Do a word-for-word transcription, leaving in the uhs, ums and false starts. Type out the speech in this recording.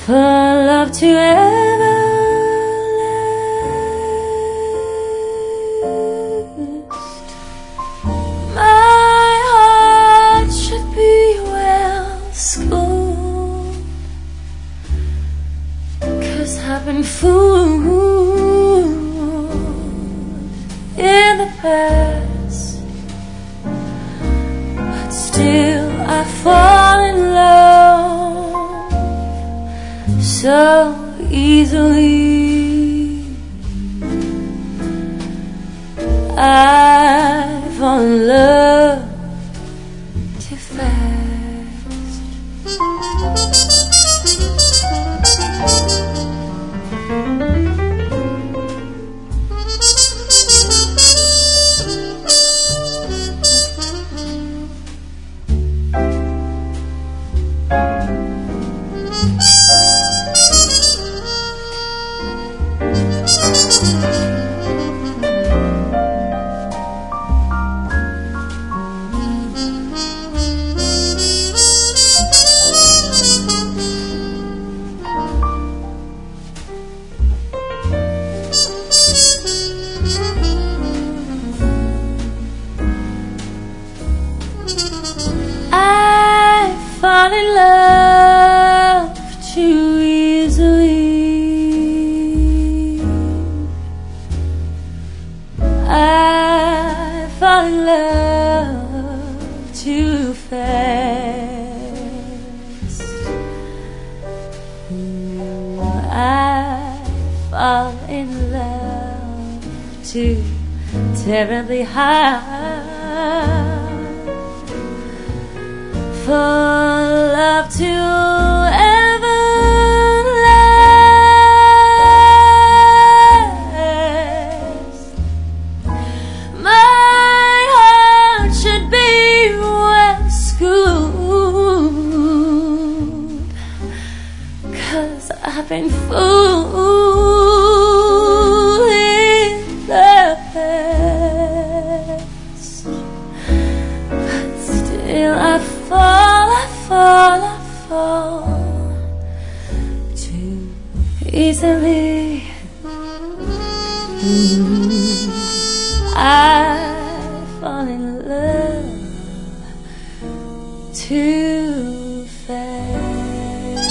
for love to ever last. My heart should be well schooled, 'cause I've been fooled in the past, but still I fall in love so easily. I fall in love too fast. Fall in love too easily. I fall in love too fast. I fall in love too terribly hard for love to ever last. My heart should be well schooled, 'cause I've been fooled in the past, but still I fall, I fall, I fall too easily. Mm, I fall in love too fast.